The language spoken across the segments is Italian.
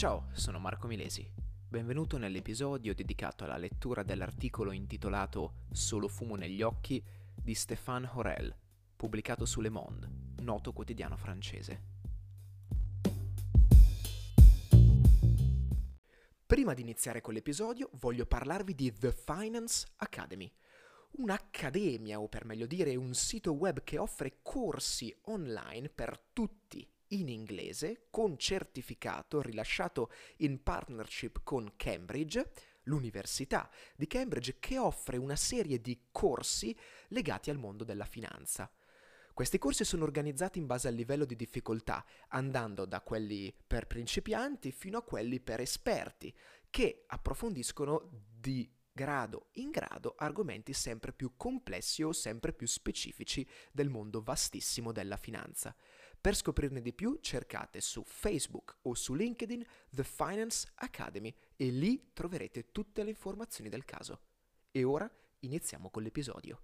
Ciao, sono Marco Milesi. Benvenuto nell'episodio dedicato alla lettura dell'articolo intitolato Solo fumo negli occhi di Stéphane Horel, pubblicato su Le Monde, noto quotidiano francese. Prima di iniziare con l'episodio voglio parlarvi di The Finance Academy, un'accademia, o per meglio dire un sito web che offre corsi online per tutti in inglese con certificato rilasciato in partnership con Cambridge, l'Università di Cambridge, che offre una serie di corsi legati al mondo della finanza. Questi corsi sono organizzati in base al livello di difficoltà, andando da quelli per principianti fino a quelli per esperti, che approfondiscono di grado in grado argomenti sempre più complessi o sempre più specifici del mondo vastissimo della finanza. Per scoprirne di più cercate su Facebook o su LinkedIn The Finance Academy e lì troverete tutte le informazioni del caso. E ora iniziamo con l'episodio.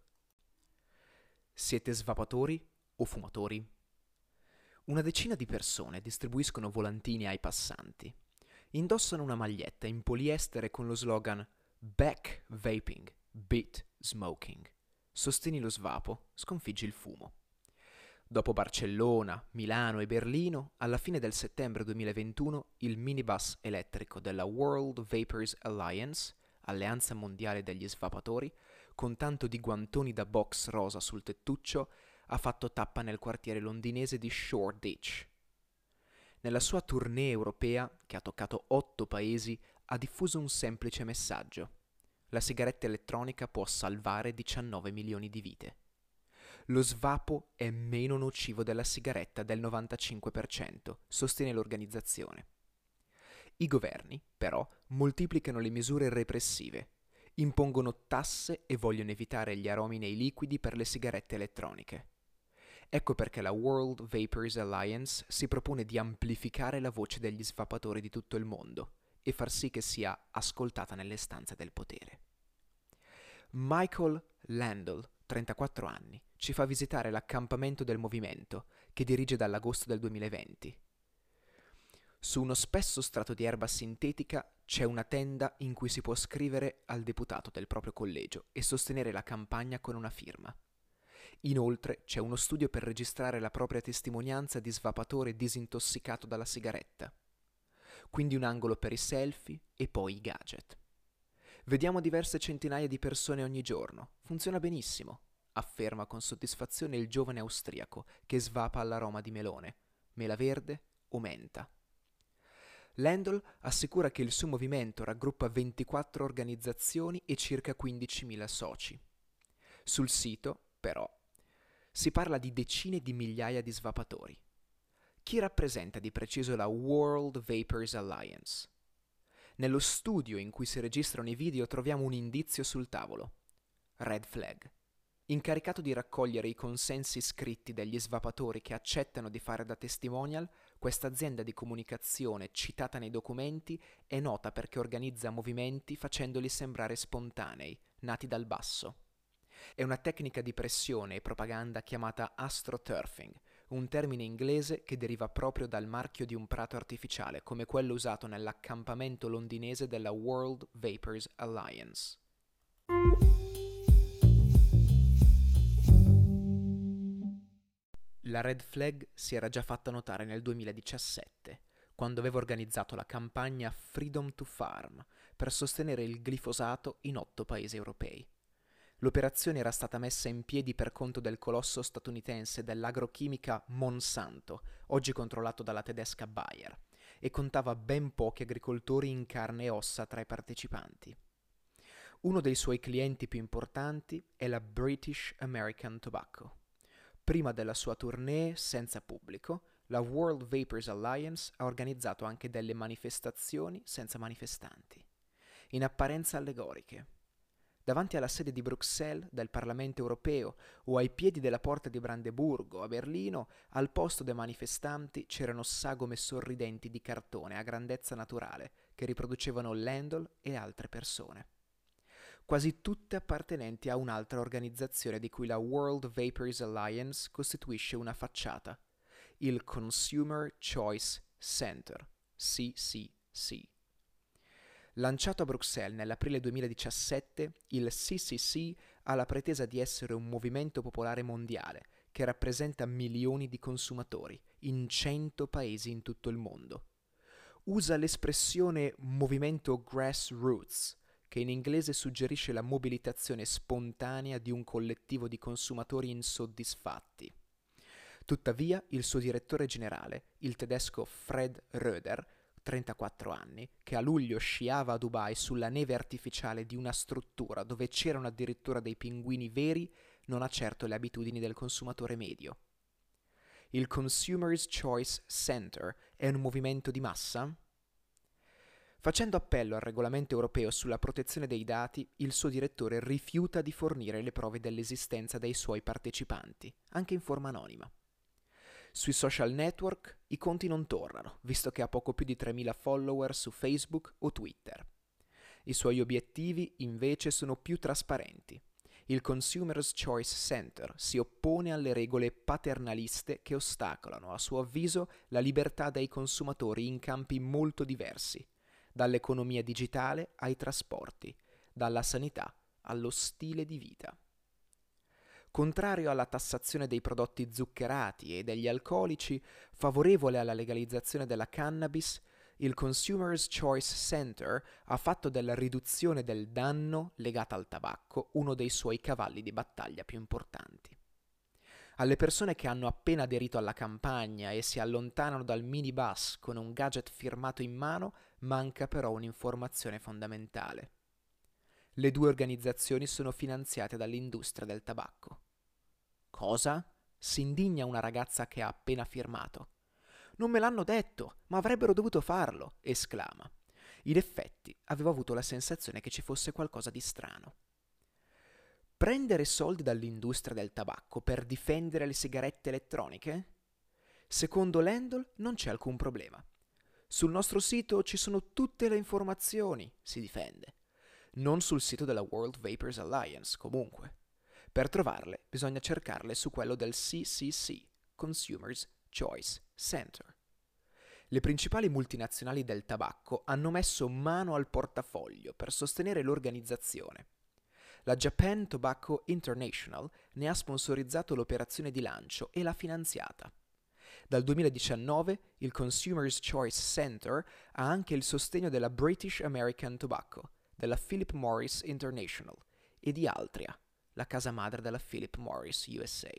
Siete svapatori o fumatori? Una decina di persone distribuiscono volantini ai passanti. Indossano una maglietta in poliestere con lo slogan Back Vaping, Beat Smoking. Sostieni lo svapo, sconfiggi il fumo. Dopo Barcellona, Milano e Berlino, alla fine del settembre 2021 il minibus elettrico della World Vapers Alliance, Alleanza Mondiale degli Svapatori, con tanto di guantoni da box rosa sul tettuccio, ha fatto tappa nel quartiere londinese di Shoreditch. Nella sua tournée europea, che ha toccato 8 paesi, ha diffuso un semplice messaggio. La sigaretta elettronica può salvare 19 milioni di vite. Lo svapo è meno nocivo della sigaretta del 95%, sostiene l'organizzazione. I governi, però, moltiplicano le misure repressive, impongono tasse e vogliono evitare gli aromi nei liquidi per le sigarette elettroniche. Ecco perché la World Vapers Alliance si propone di amplificare la voce degli svapatori di tutto il mondo e far sì che sia ascoltata nelle stanze del potere. Michael Landel, 34 anni, ci fa visitare l'accampamento del movimento, che dirige dall'agosto del 2020. Su uno spesso strato di erba sintetica c'è una tenda in cui si può scrivere al deputato del proprio collegio e sostenere la campagna con una firma. Inoltre c'è uno studio per registrare la propria testimonianza di svapatore disintossicato dalla sigaretta. Quindi un angolo per i selfie e poi i gadget. Vediamo diverse centinaia di persone ogni giorno. Funziona benissimo, afferma con soddisfazione il giovane austriaco che svapa all'aroma di melone, mela verde o menta. Landel assicura che il suo movimento raggruppa 24 organizzazioni e circa 15.000 soci. Sul sito, però, si parla di decine di migliaia di svapatori. Chi rappresenta di preciso la World Vapers Alliance? Nello studio in cui si registrano i video troviamo un indizio sul tavolo. Red Flag. Incaricato di raccogliere i consensi scritti degli svapatori che accettano di fare da testimonial, questa azienda di comunicazione citata nei documenti è nota perché organizza movimenti facendoli sembrare spontanei, nati dal basso. È una tecnica di pressione e propaganda chiamata astroturfing, un termine inglese che deriva proprio dal marchio di un prato artificiale, come quello usato nell'accampamento londinese della World Vapers Alliance. La Red Flag si era già fatta notare nel 2017, quando aveva organizzato la campagna Freedom to Farm per sostenere il glifosato in 8 paesi europei. L'operazione era stata messa in piedi per conto del colosso statunitense dell'agrochimica Monsanto, oggi controllato dalla tedesca Bayer, e contava ben pochi agricoltori in carne e ossa tra i partecipanti. Uno dei suoi clienti più importanti è la British American Tobacco. Prima della sua tournée senza pubblico, la World Vapers Alliance ha organizzato anche delle manifestazioni senza manifestanti, in apparenza allegoriche. Davanti alla sede di Bruxelles del Parlamento europeo o ai piedi della porta di Brandeburgo a Berlino, al posto dei manifestanti c'erano sagome sorridenti di cartone a grandezza naturale che riproducevano Landel e altre persone. Quasi tutte appartenenti a un'altra organizzazione di cui la World Vapers Alliance costituisce una facciata, il Consumer Choice Center, CCC. CCC. Lanciato a Bruxelles nell'aprile 2017, il CCC ha la pretesa di essere un movimento popolare mondiale che rappresenta milioni di consumatori in 100 paesi in tutto il mondo. Usa l'espressione movimento grassroots, che in inglese suggerisce la mobilitazione spontanea di un collettivo di consumatori insoddisfatti. Tuttavia, il suo direttore generale, il tedesco Fred Röder, 34 anni, che a luglio sciava a Dubai sulla neve artificiale di una struttura dove c'erano addirittura dei pinguini veri, non ha certo le abitudini del consumatore medio. Il Consumers Choice Center è un movimento di massa? Facendo appello al regolamento europeo sulla protezione dei dati, il suo direttore rifiuta di fornire le prove dell'esistenza dei suoi partecipanti, anche in forma anonima. Sui social network i conti non tornano, visto che ha poco più di 3.000 follower su Facebook o Twitter. I suoi obiettivi invece sono più trasparenti. Il Consumers Choice Center si oppone alle regole paternaliste che ostacolano, a suo avviso, la libertà dei consumatori in campi molto diversi, dall'economia digitale ai trasporti, dalla sanità allo stile di vita. Contrario alla tassazione dei prodotti zuccherati e degli alcolici, favorevole alla legalizzazione della cannabis, il Consumers Choice Center ha fatto della riduzione del danno legata al tabacco uno dei suoi cavalli di battaglia più importanti. Alle persone che hanno appena aderito alla campagna e si allontanano dal minibus con un gadget firmato in mano, manca però un'informazione fondamentale. Le due organizzazioni sono finanziate dall'industria del tabacco. Cosa? Si indigna una ragazza che ha appena firmato. Non me l'hanno detto, ma avrebbero dovuto farlo, esclama. In effetti, avevo avuto la sensazione che ci fosse qualcosa di strano. Prendere soldi dall'industria del tabacco per difendere le sigarette elettroniche? Secondo Lendl non c'è alcun problema. Sul nostro sito ci sono tutte le informazioni, si difende. Non sul sito della World Vapers Alliance, comunque. Per trovarle bisogna cercarle su quello del CCC, Consumers Choice Center. Le principali multinazionali del tabacco hanno messo mano al portafoglio per sostenere l'organizzazione. La Japan Tobacco International ne ha sponsorizzato l'operazione di lancio e l'ha finanziata. Dal 2019 il Consumers Choice Center ha anche il sostegno della British American Tobacco, della Philip Morris International e di Altria, la casa madre della Philip Morris USA.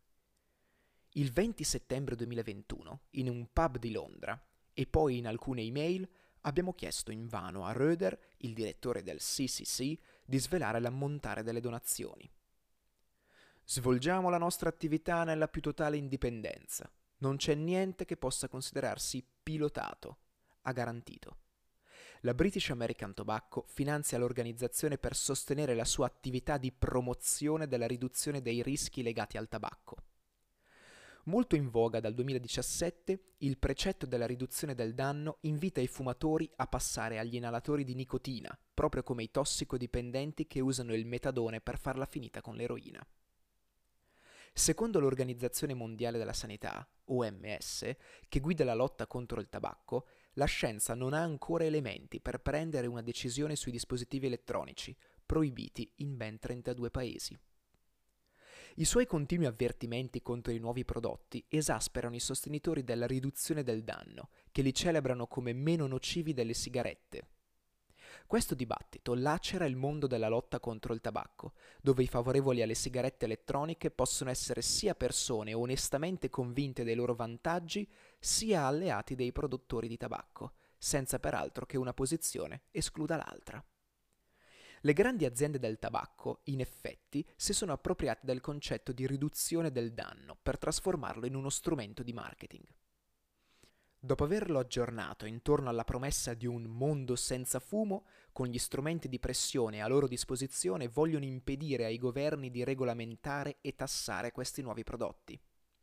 Il 20 settembre 2021, in un pub di Londra e poi in alcune email, abbiamo chiesto invano a Röder, il direttore del CCC, di svelare l'ammontare delle donazioni. Svolgiamo la nostra attività nella più totale indipendenza. Non c'è niente che possa considerarsi pilotato, ha garantito. La British American Tobacco finanzia l'organizzazione per sostenere la sua attività di promozione della riduzione dei rischi legati al tabacco. Molto in voga dal 2017, il precetto della riduzione del danno invita i fumatori a passare agli inalatori di nicotina, proprio come i tossicodipendenti che usano il metadone per farla finita con l'eroina. Secondo l'Organizzazione Mondiale della Sanità, OMS, che guida la lotta contro il tabacco, la scienza non ha ancora elementi per prendere una decisione sui dispositivi elettronici, proibiti in ben 32 paesi. I suoi continui avvertimenti contro i nuovi prodotti esasperano i sostenitori della riduzione del danno, che li celebrano come meno nocivi delle sigarette. Questo dibattito lacera il mondo della lotta contro il tabacco, dove i favorevoli alle sigarette elettroniche possono essere sia persone onestamente convinte dei loro vantaggi, sia alleati dei produttori di tabacco, senza peraltro che una posizione escluda l'altra. Le grandi aziende del tabacco, in effetti, si sono appropriate del concetto di riduzione del danno per trasformarlo in uno strumento di marketing. Dopo averlo aggiornato intorno alla promessa di un mondo senza fumo, con gli strumenti di pressione a loro disposizione vogliono impedire ai governi di regolamentare e tassare questi nuovi prodotti.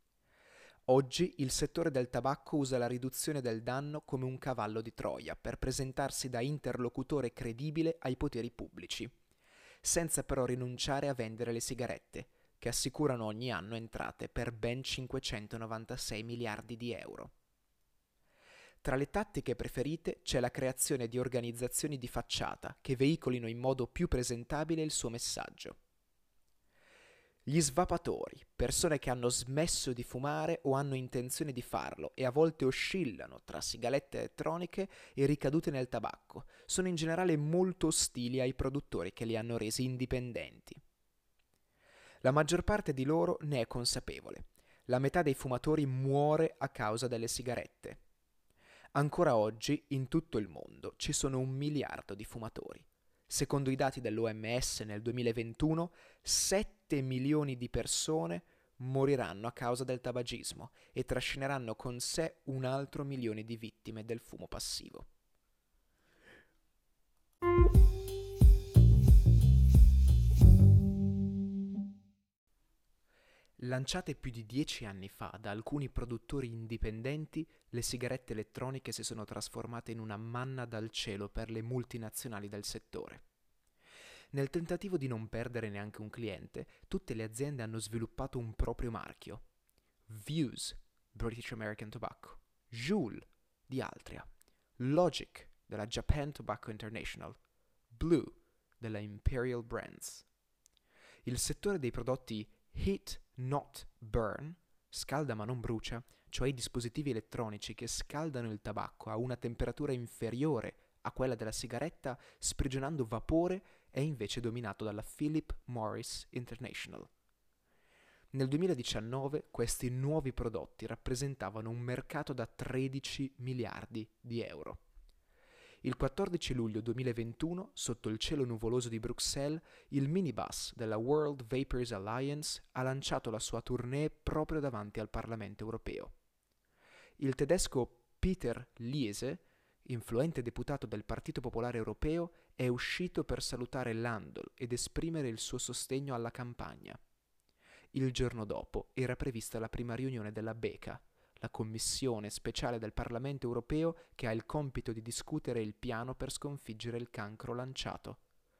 Oggi il settore del tabacco usa la riduzione del danno come un cavallo di Troia per presentarsi da interlocutore credibile ai poteri pubblici, senza però rinunciare a vendere le sigarette, che assicurano ogni anno entrate per ben 596 miliardi di euro. Tra le tattiche preferite c'è la creazione di organizzazioni di facciata che veicolino in modo più presentabile il suo messaggio. Gli svapatori, persone che hanno smesso di fumare o hanno intenzione di farlo e a volte oscillano tra sigarette elettroniche e ricadute nel tabacco, sono in generale molto ostili ai produttori che li hanno resi indipendenti. La maggior parte di loro ne è consapevole. La metà dei fumatori muore a causa delle sigarette. Ancora oggi, in tutto il mondo, ci sono 1 miliardo di fumatori. Secondo i dati dell'OMS nel 2021, 7 milioni di persone moriranno a causa del tabagismo e trascineranno con sé 1 altro milione di vittime del fumo passivo. Lanciate più di 10 anni fa da alcuni produttori indipendenti, le sigarette elettroniche si sono trasformate in una manna dal cielo per le multinazionali del settore. Nel tentativo di non perdere neanche un cliente, tutte le aziende hanno sviluppato un proprio marchio. Vuse, British American Tobacco, Juul, di Altria, Logic, della Japan Tobacco International, Blue, della Imperial Brands. Il settore dei prodotti Heat Not Burn, scalda ma non brucia, cioè i dispositivi elettronici che scaldano il tabacco a una temperatura inferiore a quella della sigaretta sprigionando vapore, è invece dominato dalla Philip Morris International. Nel 2019 questi nuovi prodotti rappresentavano un mercato da 13 miliardi di euro. Il 14 luglio 2021, sotto il cielo nuvoloso di Bruxelles, il minibus della World Vapers Alliance ha lanciato la sua tournée proprio davanti al Parlamento europeo. Il tedesco Peter Liese, influente deputato del Partito Popolare Europeo, è uscito per salutare Landl ed esprimere il suo sostegno alla campagna. Il giorno dopo era prevista la prima riunione della BECA, la commissione speciale del Parlamento europeo che ha il compito di discutere il piano per sconfiggere il cancro lanciato.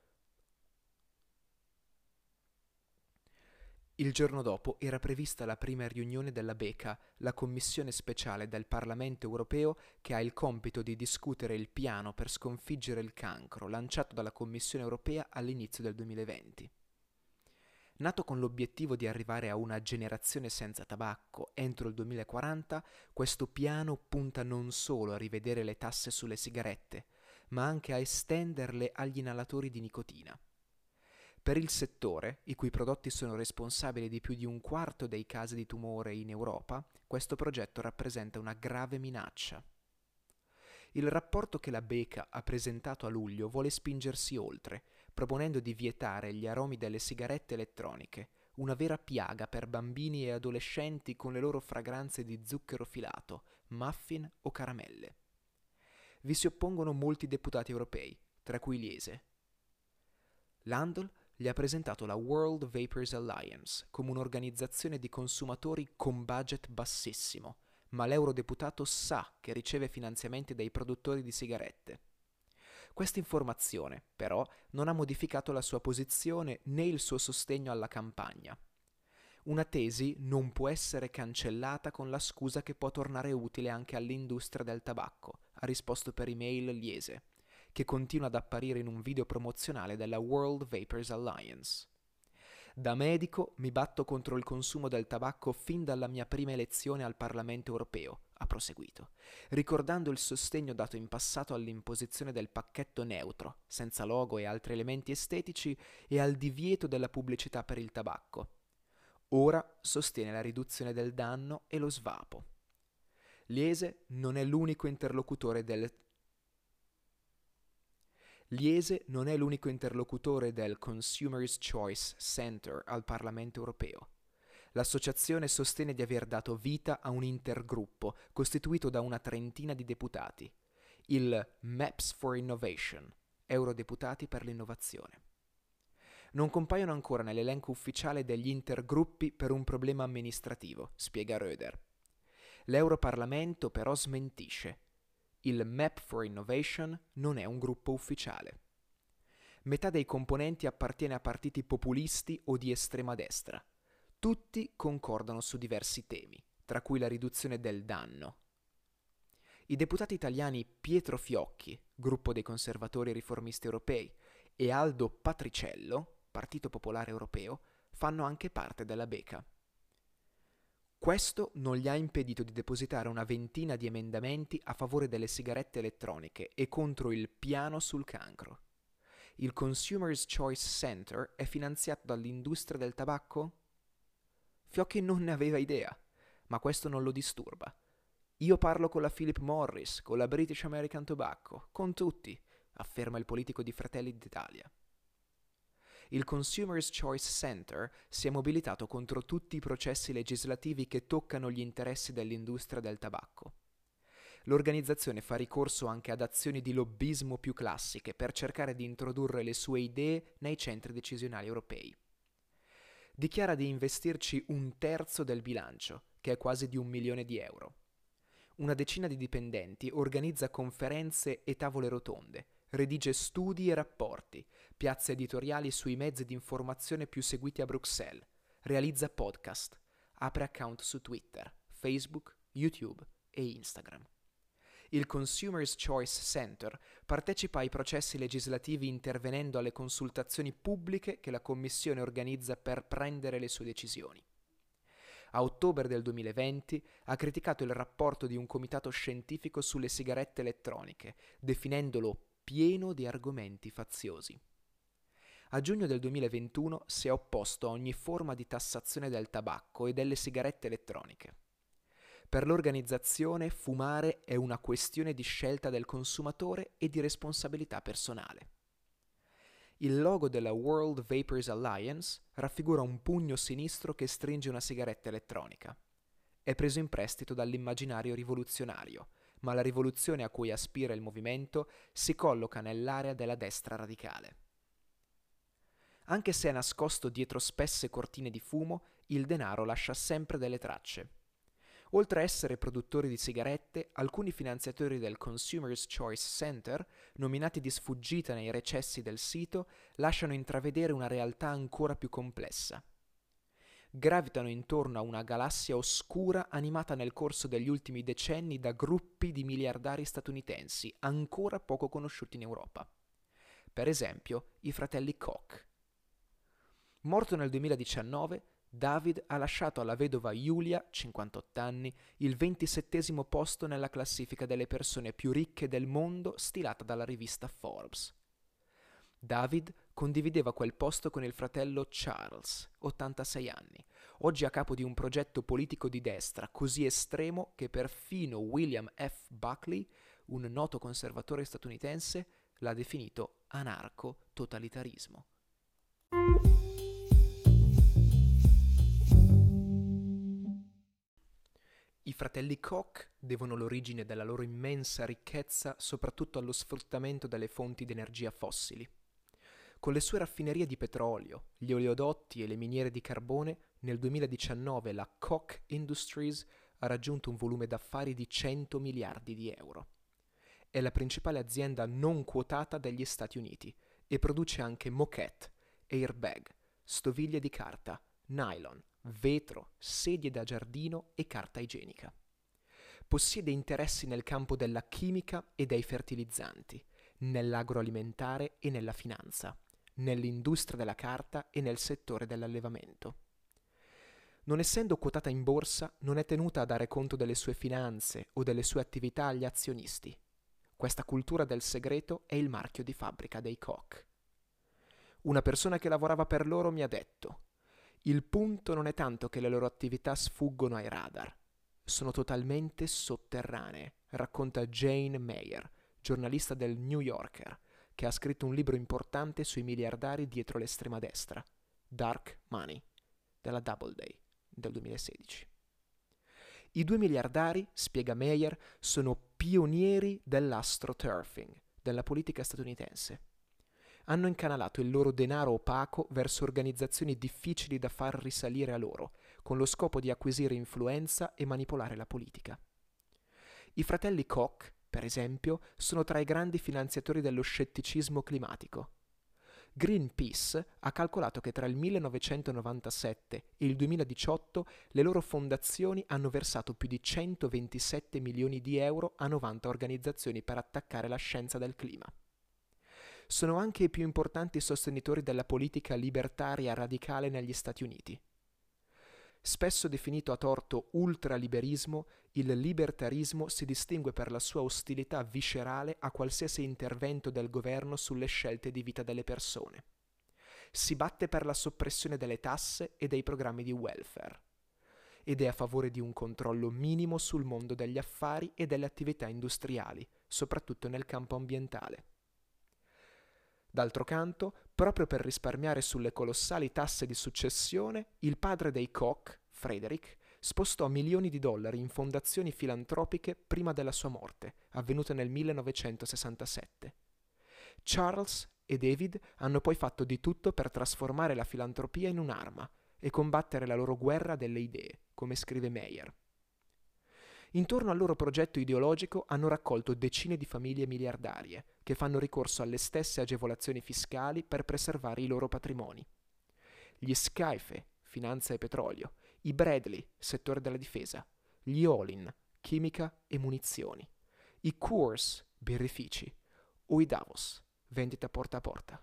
Il giorno dopo era prevista la prima riunione della BECA, la commissione speciale del Parlamento europeo che ha il compito di discutere il piano per sconfiggere il cancro lanciato dalla Commissione europea all'inizio del 2020. Nato con l'obiettivo di arrivare a una generazione senza tabacco entro il 2040, questo piano punta non solo a rivedere le tasse sulle sigarette, ma anche a estenderle agli inalatori di nicotina. Per il settore, i cui prodotti sono responsabili di più di 1/4 dei casi di tumore in Europa, questo progetto rappresenta una grave minaccia. Il rapporto che la BECA ha presentato a luglio vuole spingersi oltre, proponendo di vietare gli aromi delle sigarette elettroniche, una vera piaga per bambini e adolescenti con le loro fragranze di zucchero filato, muffin o caramelle. Vi si oppongono molti deputati europei, tra cui Liese. Landl gli ha presentato la World Vapers Alliance come un'organizzazione di consumatori con budget bassissimo, ma l'eurodeputato sa che riceve finanziamenti dai produttori di sigarette. Questa informazione, però, non ha modificato la sua posizione né il suo sostegno alla campagna. Una tesi non può essere cancellata con la scusa che può tornare utile anche all'industria del tabacco, ha risposto per email Liese, che continua ad apparire in un video promozionale della World Vapers Alliance. Da medico mi batto contro il consumo del tabacco fin dalla mia prima elezione al Parlamento europeo, ha proseguito, ricordando il sostegno dato in passato all'imposizione del pacchetto neutro, senza logo e altri elementi estetici, e al divieto della pubblicità per il tabacco. Ora sostiene la riduzione del danno e lo svapo. Liese non è l'unico interlocutore del Consumers' Choice Center al Parlamento europeo. L'associazione sostiene di aver dato vita a un intergruppo costituito da una trentina di deputati, il Maps for Innovation, eurodeputati per l'innovazione. Non compaiono ancora nell'elenco ufficiale degli intergruppi per un problema amministrativo, spiega Röder. L'Europarlamento però smentisce. Il Map for Innovation non è un gruppo ufficiale. Metà dei componenti appartiene a partiti populisti o di estrema destra. Tutti concordano su diversi temi, tra cui la riduzione del danno. I deputati italiani Pietro Fiocchi, gruppo dei conservatori riformisti europei, e Aldo Patriciello, Partito Popolare Europeo, fanno anche parte della Beca. Questo non gli ha impedito di depositare una ventina di emendamenti a favore delle sigarette elettroniche e contro il piano sul cancro. Il Consumers Choice Center è finanziato dall'industria del tabacco? Fiocchi non ne aveva idea, ma questo non lo disturba. Io parlo con la Philip Morris, con la British American Tobacco, con tutti, afferma il politico di Fratelli d'Italia. Il Consumers Choice Center si è mobilitato contro tutti i processi legislativi che toccano gli interessi dell'industria del tabacco. L'organizzazione fa ricorso anche ad azioni di lobbismo più classiche per cercare di introdurre le sue idee nei centri decisionali europei. Dichiara di investirci 1/3 del bilancio, che è quasi di 1 milione di euro. Una decina di dipendenti organizza conferenze e tavole rotonde, redige studi e rapporti, piazza editoriali sui mezzi di informazione più seguiti a Bruxelles, realizza podcast, apre account su Twitter, Facebook, YouTube e Instagram. Il Consumers Choice Center partecipa ai processi legislativi intervenendo alle consultazioni pubbliche che la Commissione organizza per prendere le sue decisioni. A ottobre del 2020 ha criticato il rapporto di un comitato scientifico sulle sigarette elettroniche, definendolo pieno di argomenti faziosi. A giugno del 2021 si è opposto a ogni forma di tassazione del tabacco e delle sigarette elettroniche. Per l'organizzazione fumare è una questione di scelta del consumatore e di responsabilità personale. Il logo della World Vapers Alliance raffigura un pugno sinistro che stringe una sigaretta elettronica. È preso in prestito dall'immaginario rivoluzionario, ma la rivoluzione a cui aspira il movimento si colloca nell'area della destra radicale. Anche se è nascosto dietro spesse cortine di fumo, il denaro lascia sempre delle tracce. Oltre a essere produttori di sigarette, alcuni finanziatori del Consumers Choice Center, nominati di sfuggita nei recessi del sito, lasciano intravedere una realtà ancora più complessa. Gravitano intorno a una galassia oscura animata nel corso degli ultimi decenni da gruppi di miliardari statunitensi ancora poco conosciuti in Europa. Per esempio, i fratelli Koch. Morto nel 2019, David ha lasciato alla vedova Julia, 58 anni, il 27° posto nella classifica delle persone più ricche del mondo stilata dalla rivista Forbes. David condivideva quel posto con il fratello Charles, 86 anni, oggi a capo di un progetto politico di destra così estremo che perfino William F. Buckley, un noto conservatore statunitense, l'ha definito anarco-totalitarismo. I fratelli Koch devono l'origine della loro immensa ricchezza soprattutto allo sfruttamento delle fonti di energia fossili. Con le sue raffinerie di petrolio, gli oleodotti e le miniere di carbone, nel 2019 la Koch Industries ha raggiunto un volume d'affari di 100 miliardi di euro. È la principale azienda non quotata degli Stati Uniti e produce anche moquette, airbag, stoviglie di carta, nylon, vetro, sedie da giardino e carta igienica. Possiede interessi nel campo della chimica e dei fertilizzanti, nell'agroalimentare e nella finanza, nell'industria della carta e nel settore dell'allevamento. Non essendo quotata in borsa, non è tenuta a dare conto delle sue finanze o delle sue attività agli azionisti. Questa cultura del segreto è il marchio di fabbrica dei Koch. Una persona che lavorava per loro mi ha detto: il punto non è tanto che le loro attività sfuggono ai radar, sono totalmente sotterranee, racconta Jane Mayer, giornalista del New Yorker, che ha scritto un libro importante sui miliardari dietro l'estrema destra, Dark Money, della Doubleday, del 2016. I 2 miliardari, spiega Mayer, sono pionieri dell'astroturfing, della politica statunitense. Hanno incanalato il loro denaro opaco verso organizzazioni difficili da far risalire a loro, con lo scopo di acquisire influenza e manipolare la politica. I fratelli Koch, per esempio, sono tra i grandi finanziatori dello scetticismo climatico. Greenpeace ha calcolato che tra il 1997 e il 2018 le loro fondazioni hanno versato più di 127 milioni di euro a 90 organizzazioni per attaccare la scienza del clima. Sono anche i più importanti sostenitori della politica libertaria radicale negli Stati Uniti. Spesso definito a torto ultraliberismo, il libertarismo si distingue per la sua ostilità viscerale a qualsiasi intervento del governo sulle scelte di vita delle persone. Si batte per la soppressione delle tasse e dei programmi di welfare ed è a favore di un controllo minimo sul mondo degli affari e delle attività industriali, soprattutto nel campo ambientale. D'altro canto, proprio per risparmiare sulle colossali tasse di successione, il padre dei Koch, Frederick, spostò milioni di dollari in fondazioni filantropiche prima della sua morte, avvenuta nel 1967. Charles e David hanno poi fatto di tutto per trasformare la filantropia in un'arma e combattere la loro guerra delle idee, come scrive Meyer. Intorno al loro progetto ideologico hanno raccolto decine di famiglie miliardarie che fanno ricorso alle stesse agevolazioni fiscali per preservare i loro patrimoni. Gli Scaife, finanza e petrolio, i Bradley, settore della difesa, gli Olin, chimica e munizioni, i Coors, birrifici, o i Davos, vendita porta a porta.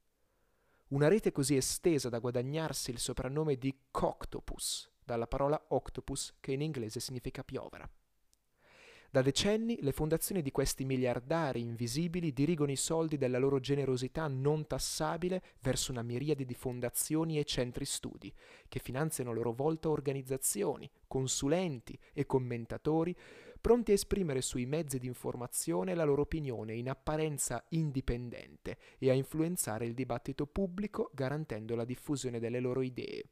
Una rete così estesa da guadagnarsi il soprannome di Coctopus, dalla parola octopus che in inglese significa piovra. Da decenni le fondazioni di questi miliardari invisibili dirigono i soldi della loro generosità non tassabile verso una miriade di fondazioni e centri studi, che finanziano a loro volta organizzazioni, consulenti e commentatori pronti a esprimere sui mezzi di informazione la loro opinione in apparenza indipendente e a influenzare il dibattito pubblico garantendo la diffusione delle loro idee.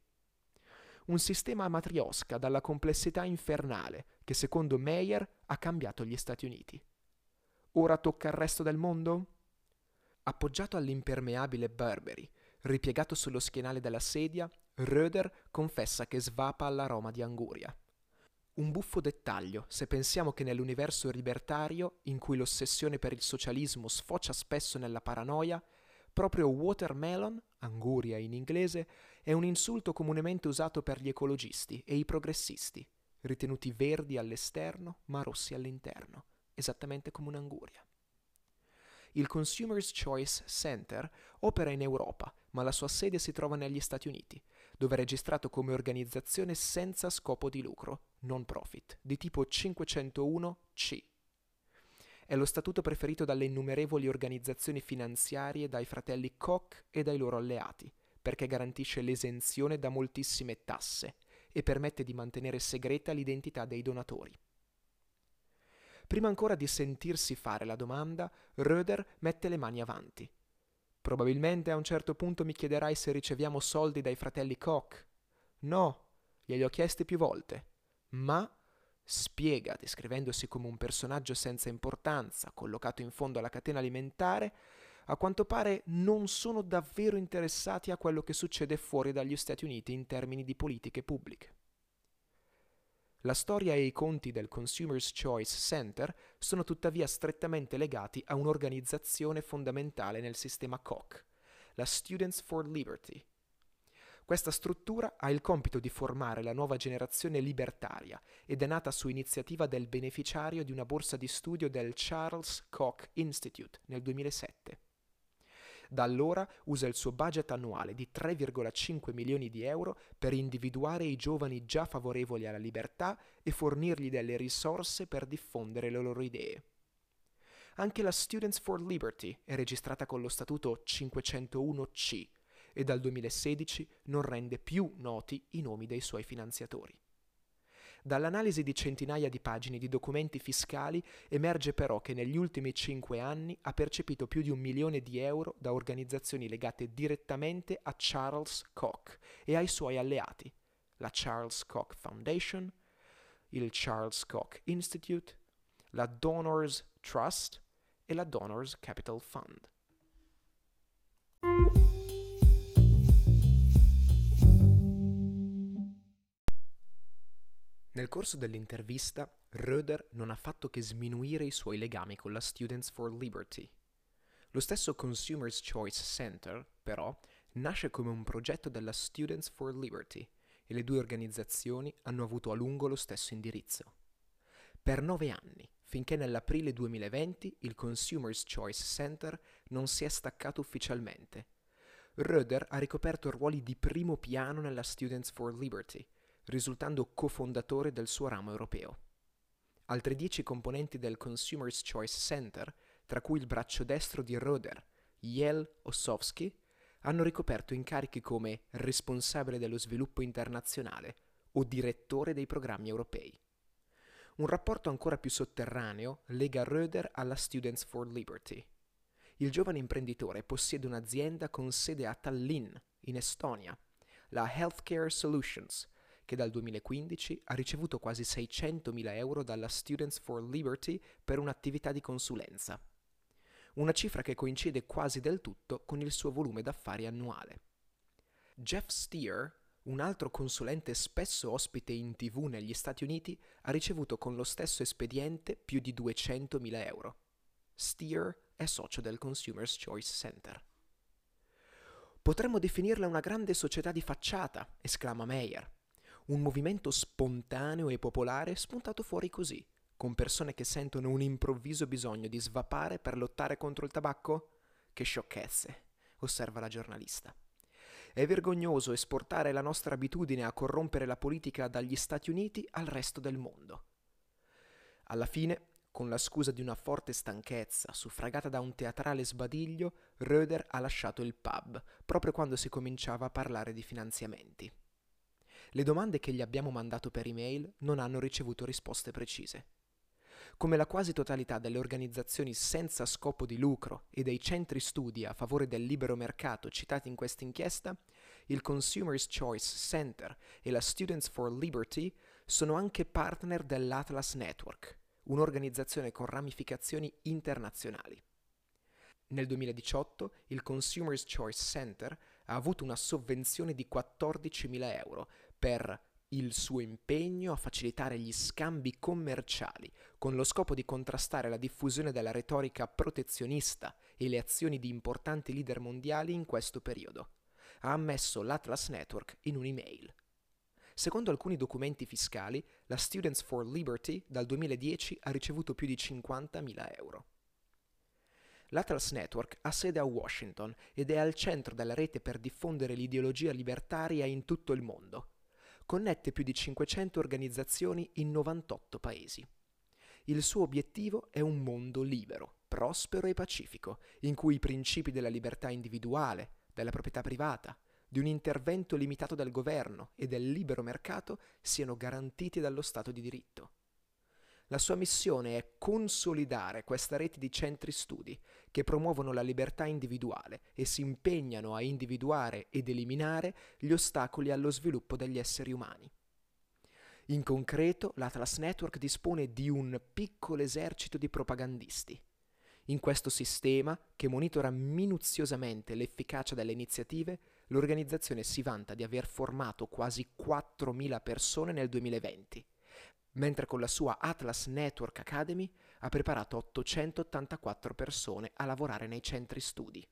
Un sistema a matriosca dalla complessità infernale che secondo Meyer ha cambiato gli Stati Uniti. Ora tocca al resto del mondo? Appoggiato all'impermeabile Burberry, ripiegato sullo schienale della sedia, Röder confessa che svapa all'aroma di anguria. Un buffo dettaglio se pensiamo che nell'universo libertario, in cui l'ossessione per il socialismo sfocia spesso nella paranoia, proprio watermelon, anguria in inglese, è un insulto comunemente usato per gli ecologisti e i progressisti, ritenuti verdi all'esterno ma rossi all'interno, esattamente come un'anguria. Il Consumers Choice Center opera in Europa, ma la sua sede si trova negli Stati Uniti, dove è registrato come organizzazione senza scopo di lucro, non profit, di tipo 501C. È lo statuto preferito dalle innumerevoli organizzazioni finanziarie dai fratelli Koch e dai loro alleati, perché garantisce l'esenzione da moltissime tasse e permette di mantenere segreta l'identità dei donatori. Prima ancora di sentirsi fare la domanda, Röder mette le mani avanti. Probabilmente a un certo punto mi chiederai se riceviamo soldi dai fratelli Koch. No, glieli ho chiesti più volte, ma, spiega, descrivendosi come un personaggio senza importanza, collocato in fondo alla catena alimentare, a quanto pare non sono davvero interessati a quello che succede fuori dagli Stati Uniti in termini di politiche pubbliche. La storia e i conti del Consumers Choice Center sono tuttavia strettamente legati a un'organizzazione fondamentale nel sistema Koch, la Students for Liberty. Questa struttura ha il compito di formare la nuova generazione libertaria ed è nata su iniziativa del beneficiario di una borsa di studio del Charles Koch Institute nel 2007. Da allora usa il suo budget annuale di 3,5 milioni di euro per individuare i giovani già favorevoli alla libertà e fornirgli delle risorse per diffondere le loro idee. Anche la Students for Liberty è registrata con lo statuto 501C e dal 2016 non rende più noti i nomi dei suoi finanziatori. Dall'analisi di centinaia di pagine di documenti fiscali emerge però che negli ultimi 5 anni ha percepito più di 1 milione di euro da organizzazioni legate direttamente a Charles Koch e ai suoi alleati, la Charles Koch Foundation, il Charles Koch Institute, la Donors Trust e la Donors Capital Fund. Nel corso dell'intervista, Röder non ha fatto che sminuire i suoi legami con la Students for Liberty. Lo stesso Consumers Choice Center, però, nasce come un progetto della Students for Liberty e le due organizzazioni hanno avuto a lungo lo stesso indirizzo. Per 9 anni, finché nell'aprile 2020 il Consumers Choice Center non si è staccato ufficialmente. Röder ha ricoperto ruoli di primo piano nella Students for Liberty, risultando cofondatore del suo ramo europeo. Altri 10 componenti del Consumers Choice Center, tra cui il braccio destro di Röder, Yael Ossowski, hanno ricoperto incarichi come responsabile dello sviluppo internazionale o direttore dei programmi europei. Un rapporto ancora più sotterraneo lega Röder alla Students for Liberty. Il giovane imprenditore possiede un'azienda con sede a Tallinn, in Estonia, la Healthcare Solutions, che dal 2015 ha ricevuto quasi 600.000 euro dalla Students for Liberty per un'attività di consulenza. Una cifra che coincide quasi del tutto con il suo volume d'affari annuale. Jeff Steer, un altro consulente spesso ospite in TV negli Stati Uniti, ha ricevuto con lo stesso espediente più di 200.000 euro. Steer è socio del Consumers Choice Center. Potremmo definirla una grande società di facciata, esclama Meyer. Un movimento spontaneo e popolare spuntato fuori così, con persone che sentono un improvviso bisogno di svapare per lottare contro il tabacco? Che sciocchezze, osserva la giornalista. È vergognoso esportare la nostra abitudine a corrompere la politica dagli Stati Uniti al resto del mondo. Alla fine, con la scusa di una forte stanchezza, suffragata da un teatrale sbadiglio, Röder ha lasciato il pub, proprio quando si cominciava a parlare di finanziamenti. Le domande che gli abbiamo mandato per email non hanno ricevuto risposte precise. Come la quasi totalità delle organizzazioni senza scopo di lucro e dei centri studi a favore del libero mercato citati in questa inchiesta, il Consumers Choice Center e la Students for Liberty sono anche partner dell'Atlas Network, un'organizzazione con ramificazioni internazionali. Nel 2018 il Consumers Choice Center ha avuto una sovvenzione di 14.000 euro per il suo impegno a facilitare gli scambi commerciali con lo scopo di contrastare la diffusione della retorica protezionista e le azioni di importanti leader mondiali in questo periodo, ha ammesso l'Atlas Network in un'email. Secondo alcuni documenti fiscali, la Students for Liberty dal 2010 ha ricevuto più di 50.000 euro. L'Atlas Network ha sede a Washington ed è al centro della rete per diffondere l'ideologia libertaria in tutto il mondo. Connette più di 500 organizzazioni in 98 paesi. Il suo obiettivo è un mondo libero, prospero e pacifico, in cui i principi della libertà individuale, della proprietà privata, di un intervento limitato del governo e del libero mercato siano garantiti dallo Stato di diritto. La sua missione è consolidare questa rete di centri studi che promuovono la libertà individuale e si impegnano a individuare ed eliminare gli ostacoli allo sviluppo degli esseri umani. In concreto, l'Atlas Network dispone di un piccolo esercito di propagandisti. In questo sistema, che monitora minuziosamente l'efficacia delle iniziative, l'organizzazione si vanta di aver formato quasi 4.000 persone nel 2020, mentre con la sua Atlas Network Academy ha preparato 884 persone a lavorare nei centri studi.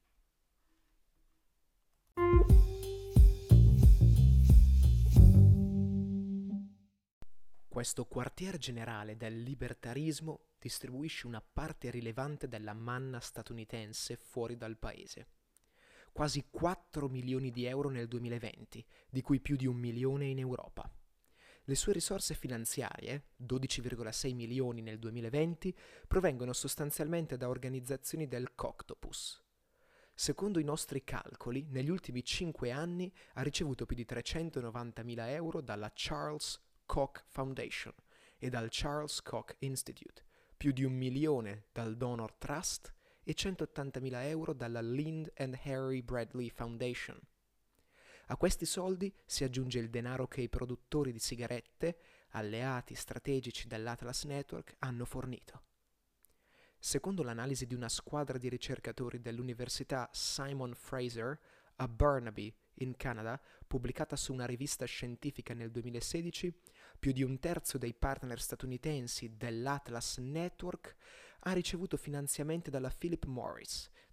Questo quartier generale del libertarismo distribuisce una parte rilevante della manna statunitense fuori dal paese. Quasi 4 milioni di euro nel 2020, di cui più di 1 milione in Europa. Le sue risorse finanziarie, 12,6 milioni nel 2020, provengono sostanzialmente da organizzazioni del Coctopus. Secondo i nostri calcoli, negli ultimi 5 anni ha ricevuto più di 390.000 euro dalla Charles Koch Foundation e dal Charles Koch Institute, più di 1 milione dal Donor Trust e 180.000 euro dalla Lind and Harry Bradley Foundation. A questi soldi si aggiunge il denaro che i produttori di sigarette, alleati strategici dell'Atlas Network, hanno fornito. Secondo l'analisi di una squadra di ricercatori dell'Università Simon Fraser a Burnaby, in Canada, pubblicata su una rivista scientifica nel 2016, più di un terzo dei partner statunitensi dell'Atlas Network ha ricevuto finanziamenti dalla Philip Morris,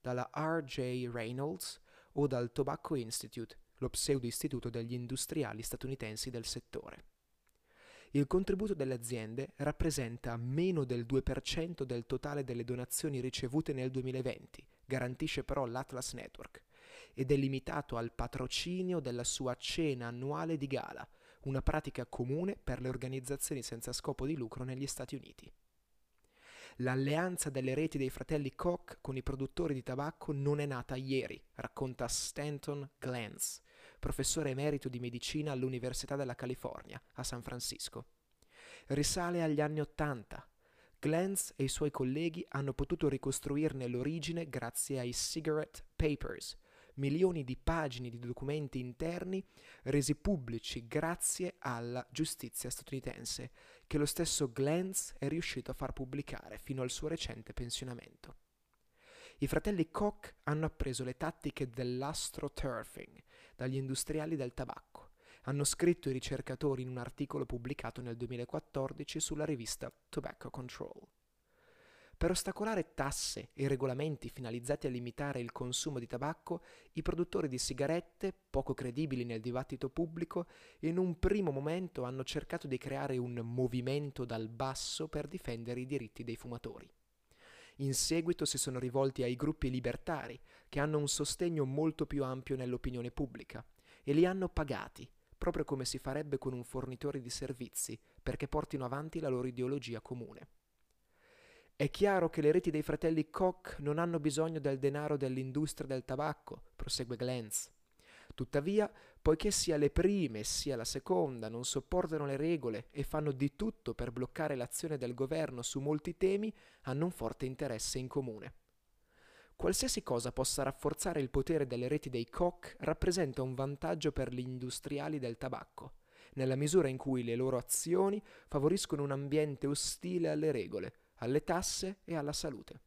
dalla R.J. Reynolds o dal Tobacco Institute, lo pseudo-istituto degli industriali statunitensi del settore. Il contributo delle aziende rappresenta meno del 2% del totale delle donazioni ricevute nel 2020, garantisce però l'Atlas Network, ed è limitato al patrocinio della sua cena annuale di gala, una pratica comune per le organizzazioni senza scopo di lucro negli Stati Uniti. L'alleanza delle reti dei fratelli Koch con i produttori di tabacco non è nata ieri, racconta Stanton Glantz, professore emerito di medicina all'Università della California, a San Francisco. Risale agli anni '80. Glantz e i suoi colleghi hanno potuto ricostruirne l'origine grazie ai Cigarette Papers, milioni di pagine di documenti interni resi pubblici grazie alla giustizia statunitense, che lo stesso Glantz è riuscito a far pubblicare fino al suo recente pensionamento. I fratelli Koch hanno appreso le tattiche dell'astroturfing dagli industriali del tabacco. Hanno scritto i ricercatori in un articolo pubblicato nel 2014 sulla rivista Tobacco Control. Per ostacolare tasse e regolamenti finalizzati a limitare il consumo di tabacco, i produttori di sigarette, poco credibili nel dibattito pubblico, in un primo momento hanno cercato di creare un movimento dal basso per difendere i diritti dei fumatori. In seguito si sono rivolti ai gruppi libertari, che hanno un sostegno molto più ampio nell'opinione pubblica, e li hanno pagati, proprio come si farebbe con un fornitore di servizi, perché portino avanti la loro ideologia comune. È chiaro che le reti dei fratelli Koch non hanno bisogno del denaro dell'industria del tabacco, prosegue Glantz. Tuttavia, poiché sia le prime sia la seconda non sopportano le regole e fanno di tutto per bloccare l'azione del governo su molti temi, hanno un forte interesse in comune. Qualsiasi cosa possa rafforzare il potere delle reti dei Koch rappresenta un vantaggio per gli industriali del tabacco, nella misura in cui le loro azioni favoriscono un ambiente ostile alle regole, alle tasse e alla salute.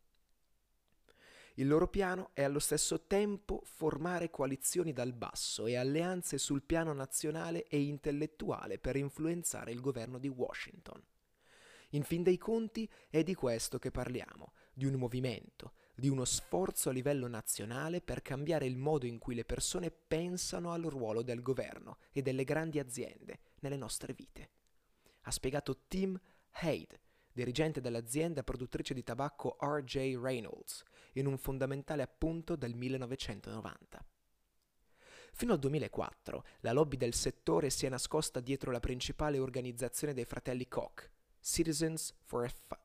Il loro piano è allo stesso tempo formare coalizioni dal basso e alleanze sul piano nazionale e intellettuale per influenzare il governo di Washington. In fin dei conti è di questo che parliamo, di un movimento, di uno sforzo a livello nazionale per cambiare il modo in cui le persone pensano al ruolo del governo e delle grandi aziende nelle nostre vite. Ha spiegato Tim Haid, dirigente dell'azienda produttrice di tabacco R.J. Reynolds, in un fondamentale appunto del 1990. Fino al 2004 la lobby del settore si è nascosta dietro la principale organizzazione dei fratelli Koch, Citizens for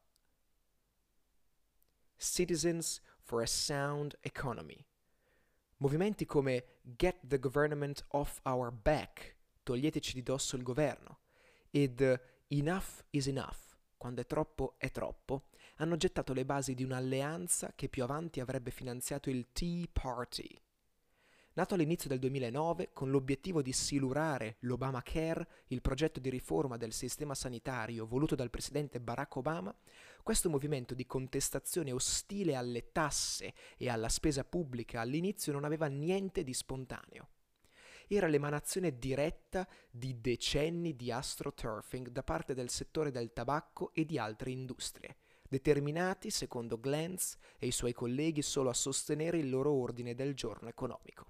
a Sound Economy. Movimenti come Get the Government Off Our Back, toglieteci di dosso il governo, ed Enough is Enough, quando è troppo, hanno gettato le basi di un'alleanza che più avanti avrebbe finanziato il Tea Party. Nato all'inizio del 2009 con l'obiettivo di silurare l'Obamacare, il progetto di riforma del sistema sanitario voluto dal presidente Barack Obama, questo movimento di contestazione ostile alle tasse e alla spesa pubblica all'inizio non aveva niente di spontaneo. Era l'emanazione diretta di decenni di astroturfing da parte del settore del tabacco e di altre industrie, determinati, secondo Glantz e i suoi colleghi, solo a sostenere il loro ordine del giorno economico.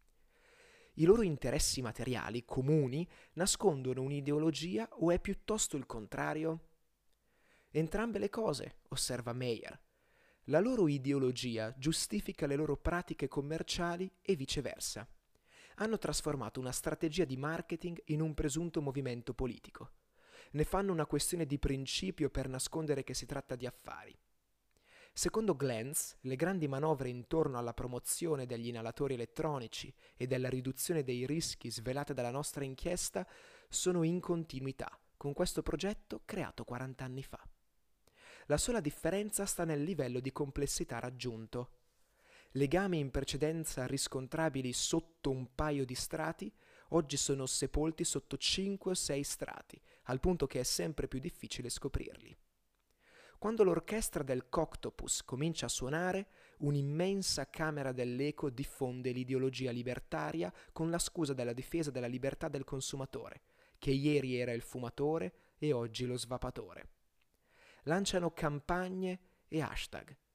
I loro interessi materiali comuni nascondono un'ideologia o è piuttosto il contrario? Entrambe le cose, osserva Mayer. La loro ideologia giustifica le loro pratiche commerciali e viceversa. Hanno trasformato una strategia di marketing in un presunto movimento politico. Ne fanno una questione di principio per nascondere che si tratta di affari. Secondo Glantz, le grandi manovre intorno alla promozione degli inalatori elettronici e della riduzione dei rischi svelate dalla nostra inchiesta sono in continuità con questo progetto creato 40 anni fa. La sola differenza sta nel livello di complessità raggiunto. Legami in precedenza riscontrabili sotto un paio di strati, oggi sono sepolti sotto 5 o 6 strati, al punto che è sempre più difficile scoprirli. Quando l'orchestra del Coctopus comincia a suonare, un'immensa camera dell'eco diffonde l'ideologia libertaria con la scusa della difesa della libertà del consumatore, che ieri era il fumatore e oggi lo svapatore. Lanciano campagne e hashtag.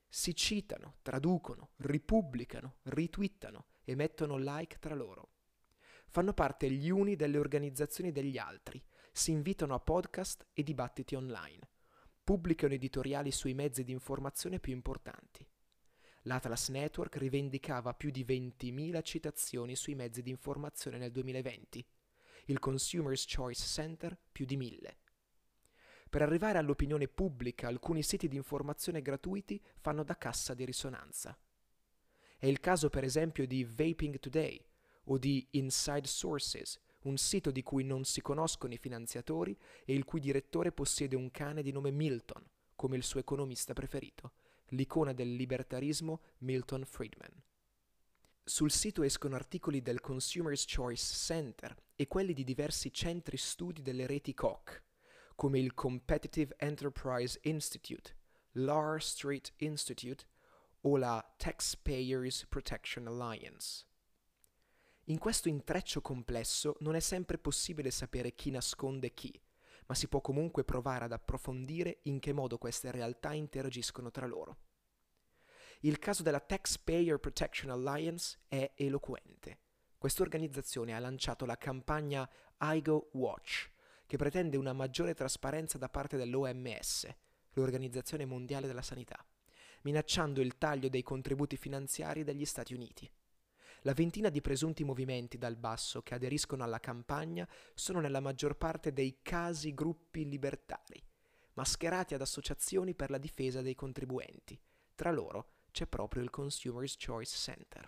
Si citano, traducono, ripubblicano, ritwittano e mettono like tra loro. Fanno parte gli uni delle organizzazioni degli altri, si invitano a podcast e dibattiti online, pubblicano editoriali sui mezzi di informazione più importanti. L'Atlas Network rivendicava più di 20.000 citazioni sui mezzi di informazione nel 2020, il Consumers Choice Center più di 1.000. Per arrivare all'opinione pubblica, alcuni siti di informazione gratuiti fanno da cassa di risonanza. È il caso per esempio di Vaping Today o di Inside Sources, un sito di cui non si conoscono i finanziatori e il cui direttore possiede un cane di nome Milton, come il suo economista preferito, l'icona del libertarismo Milton Friedman. Sul sito escono articoli del Consumers Choice Center e quelli di diversi centri studi delle reti Koch, come il Competitive Enterprise Institute, l'R Street Institute o la Taxpayers Protection Alliance. In questo intreccio complesso non è sempre possibile sapere chi nasconde chi, ma si può comunque provare ad approfondire in che modo queste realtà interagiscono tra loro. Il caso della Taxpayer Protection Alliance è eloquente. Questa organizzazione ha lanciato la campagna IGO Watch, che pretende una maggiore trasparenza da parte dell'OMS, l'Organizzazione Mondiale della Sanità, minacciando il taglio dei contributi finanziari degli Stati Uniti. La ventina di presunti movimenti dal basso che aderiscono alla campagna sono nella maggior parte dei casi gruppi libertari, mascherati ad associazioni per la difesa dei contribuenti. Tra loro c'è proprio il Consumers Choice Center.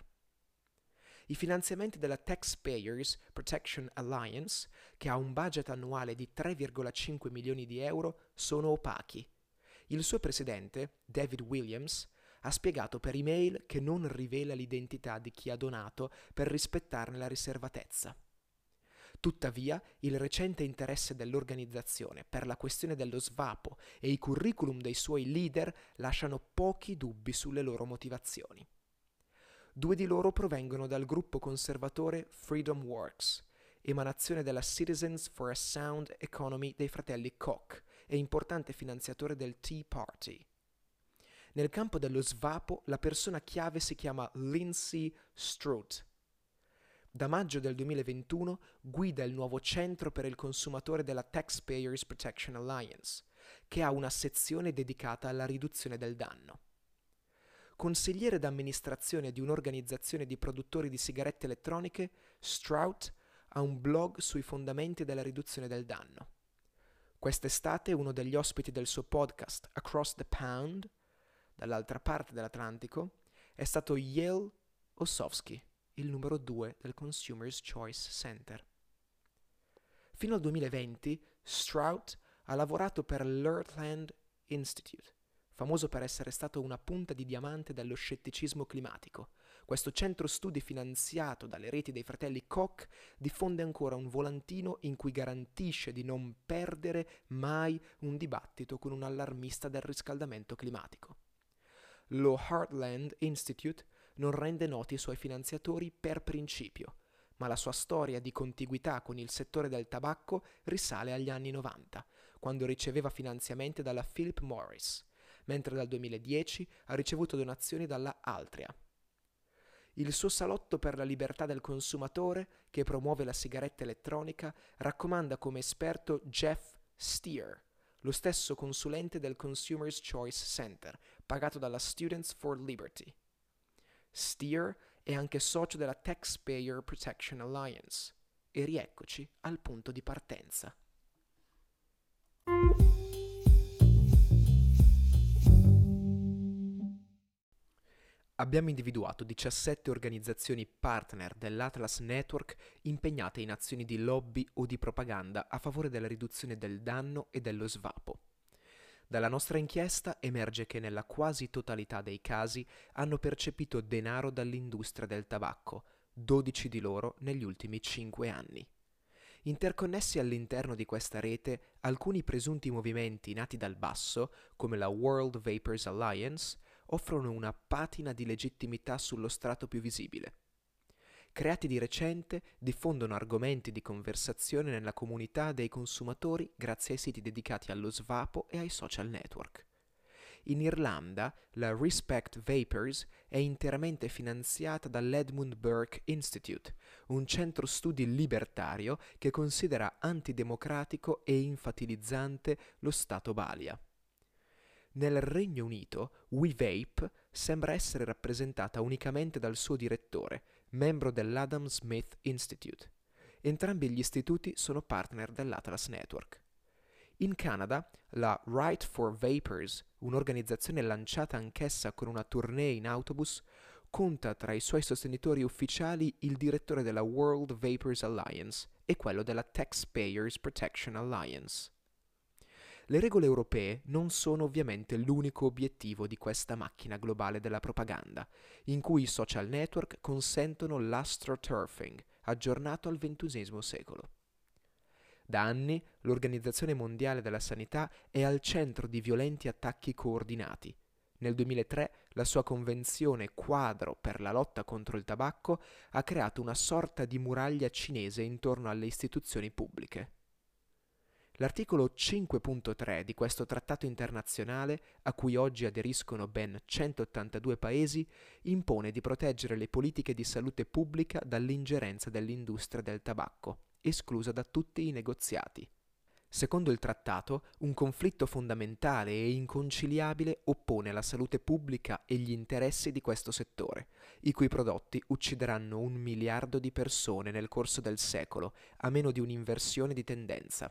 I finanziamenti della Taxpayers Protection Alliance, che ha un budget annuale di 3,5 milioni di euro, sono opachi. Il suo presidente, David Williams, ha spiegato per email che non rivela l'identità di chi ha donato per rispettarne la riservatezza. Tuttavia, il recente interesse dell'organizzazione per la questione dello svapo e i curriculum dei suoi leader lasciano pochi dubbi sulle loro motivazioni. 2 di loro provengono dal gruppo conservatore Freedom Works, emanazione della Citizens for a Sound Economy dei fratelli Koch e importante finanziatore del Tea Party. Nel campo dello svapo la persona chiave si chiama Lindsay Strutt. Da maggio del 2021 guida il nuovo centro per il consumatore della Taxpayers Protection Alliance, che ha una sezione dedicata alla riduzione del danno. Consigliere d'amministrazione di un'organizzazione di produttori di sigarette elettroniche, Strutt ha un blog sui fondamenti della riduzione del danno. Quest'estate uno degli ospiti del suo podcast Across the Pound, dall'altra parte dell'Atlantico, è stato Yael Ossowski, il numero 2 del Consumers Choice Center. Fino al 2020, Strutt ha lavorato per l'Earthland Institute, famoso per essere stato una punta di diamante dello scetticismo climatico. Questo centro studi finanziato dalle reti dei fratelli Koch diffonde ancora un volantino in cui garantisce di non perdere mai un dibattito con un allarmista del riscaldamento climatico. Lo Heartland Institute non rende noti i suoi finanziatori per principio, ma la sua storia di contiguità con il settore del tabacco risale agli anni 90, quando riceveva finanziamenti dalla Philip Morris, mentre dal 2010 ha ricevuto donazioni dalla Altria. Il suo salotto per la libertà del consumatore, che promuove la sigaretta elettronica, raccomanda come esperto Jeff Steer, lo stesso consulente del Consumers Choice Center, pagato dalla Students for Liberty. Steer è anche socio della Taxpayer Protection Alliance. E rieccoci al punto di partenza. Abbiamo individuato 17 organizzazioni partner dell'Atlas Network impegnate in azioni di lobby o di propaganda a favore della riduzione del danno e dello svapo. Dalla nostra inchiesta emerge che nella quasi totalità dei casi hanno percepito denaro dall'industria del tabacco, 12 di loro negli ultimi 5 anni. Interconnessi all'interno di questa rete, alcuni presunti movimenti nati dal basso, come la World Vapers Alliance, offrono una patina di legittimità sullo strato più visibile. Creati di recente, diffondono argomenti di conversazione nella comunità dei consumatori grazie ai siti dedicati allo svapo e ai social network. In Irlanda la Respect Vapors è interamente finanziata dall'Edmund Burke Institute, un centro studi libertario che considera antidemocratico e infantilizzante lo Stato Balia. Nel Regno Unito, WeVape sembra essere rappresentata unicamente dal suo direttore, membro dell'Adam Smith Institute. Entrambi gli istituti sono partner dell'Atlas Network. In Canada, la Right for Vapors, un'organizzazione lanciata anch'essa con una tournée in autobus, conta tra i suoi sostenitori ufficiali il direttore della World Vapors Alliance e quello della Taxpayers Protection Alliance. Le regole europee non sono ovviamente l'unico obiettivo di questa macchina globale della propaganda, in cui i social network consentono l'astroturfing, aggiornato al XXI secolo. Da anni l'Organizzazione Mondiale della Sanità è al centro di violenti attacchi coordinati. Nel 2003 la sua convenzione quadro per la lotta contro il tabacco ha creato una sorta di muraglia cinese intorno alle istituzioni pubbliche. L'articolo 5.3 di questo trattato internazionale, a cui oggi aderiscono ben 182 paesi, impone di proteggere le politiche di salute pubblica dall'ingerenza dell'industria del tabacco, esclusa da tutti i negoziati. Secondo il trattato, un conflitto fondamentale e inconciliabile oppone la salute pubblica e gli interessi di questo settore, i cui prodotti uccideranno 1 miliardo di persone nel corso del secolo, a meno di un'inversione di tendenza.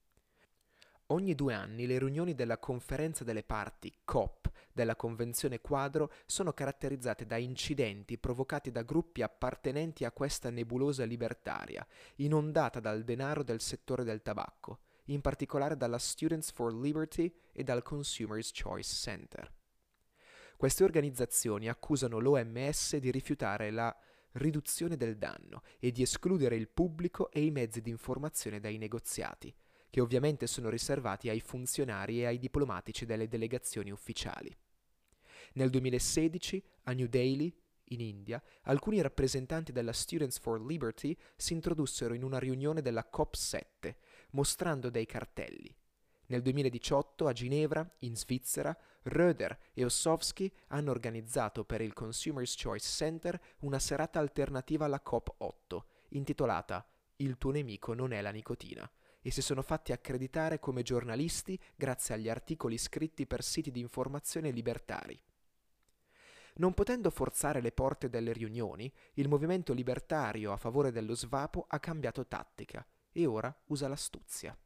Ogni 2 anni le riunioni della Conferenza delle Parti, COP, della Convenzione Quadro sono caratterizzate da incidenti provocati da gruppi appartenenti a questa nebulosa libertaria, inondata dal denaro del settore del tabacco, in particolare dalla Students for Liberty e dal Consumers Choice Center. Queste organizzazioni accusano l'OMS di rifiutare la riduzione del danno e di escludere il pubblico e i mezzi di informazione dai negoziati, che ovviamente sono riservati ai funzionari e ai diplomatici delle delegazioni ufficiali. Nel 2016, a New Delhi, in India, alcuni rappresentanti della Students for Liberty si introdussero in una riunione della COP7, mostrando dei cartelli. Nel 2018, a Ginevra, in Svizzera, Röder e Ossowski hanno organizzato per il Consumers Choice Center una serata alternativa alla COP8, intitolata «Il tuo nemico non è la nicotina», e si sono fatti accreditare come giornalisti grazie agli articoli scritti per siti di informazione libertari. Non potendo forzare le porte delle riunioni, il movimento libertario a favore dello svapo ha cambiato tattica e ora usa l'astuzia.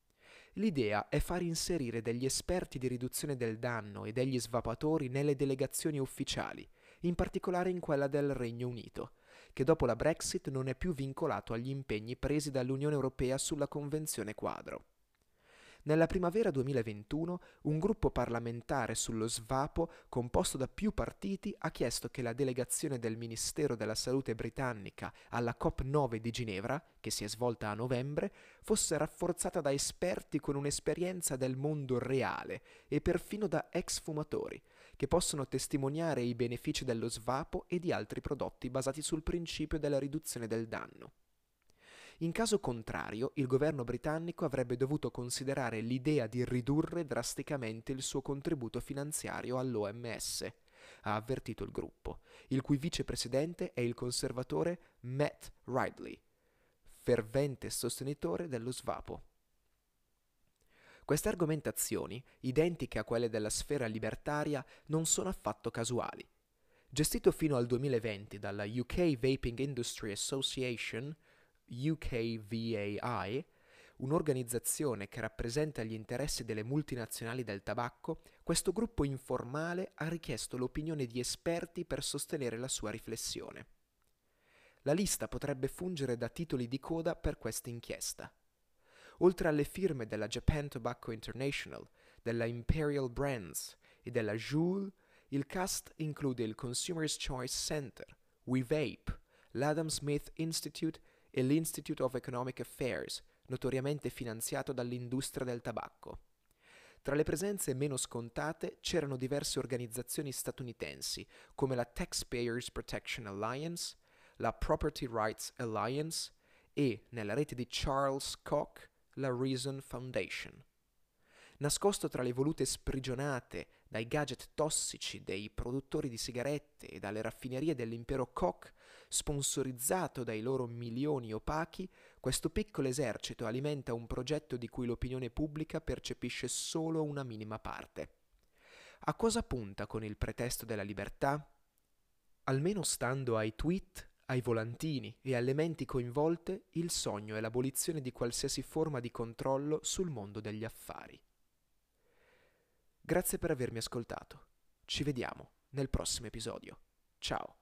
L'idea è far inserire degli esperti di riduzione del danno e degli svapatori nelle delegazioni ufficiali, in particolare in quella del Regno Unito, che dopo la Brexit non è più vincolato agli impegni presi dall'Unione Europea sulla Convenzione Quadro. Nella primavera 2021 un gruppo parlamentare sullo svapo, composto da più partiti, ha chiesto che la delegazione del Ministero della Salute britannica alla COP9 di Ginevra, che si è svolta a novembre, fosse rafforzata da esperti con un'esperienza del mondo reale e perfino da ex fumatori, che possono testimoniare i benefici dello svapo e di altri prodotti basati sul principio della riduzione del danno. In caso contrario, il governo britannico avrebbe dovuto considerare l'idea di ridurre drasticamente il suo contributo finanziario all'OMS, ha avvertito il gruppo, il cui vicepresidente è il conservatore Matt Ridley, fervente sostenitore dello svapo. Queste argomentazioni, identiche a quelle della sfera libertaria, non sono affatto casuali. Gestito fino al 2020 dalla UK Vaping Industry Association, UKVAI, un'organizzazione che rappresenta gli interessi delle multinazionali del tabacco, questo gruppo informale ha richiesto l'opinione di esperti per sostenere la sua riflessione. La lista potrebbe fungere da titoli di coda per questa inchiesta. Oltre alle firme della Japan Tobacco International, della Imperial Brands e della Juul, il cast include il Consumers Choice Center, WeVape, l'Adam Smith Institute e l'Institute of Economic Affairs, notoriamente finanziato dall'industria del tabacco. Tra le presenze meno scontate c'erano diverse organizzazioni statunitensi, come la Taxpayers Protection Alliance, la Property Rights Alliance e, nella rete di Charles Koch, la Reason Foundation. nascosto tra le volute sprigionate dai gadget tossici dei produttori di sigarette e dalle raffinerie dell'impero Koch, sponsorizzato dai loro milioni opachi, questo piccolo esercito alimenta un progetto di cui l'opinione pubblica percepisce solo una minima parte. A cosa punta con il pretesto della libertà? Almeno stando ai tweet, ai volantini e alle menti coinvolte, il sogno è l'abolizione di qualsiasi forma di controllo sul mondo degli affari. Grazie per avermi ascoltato. Ci vediamo nel prossimo episodio. Ciao.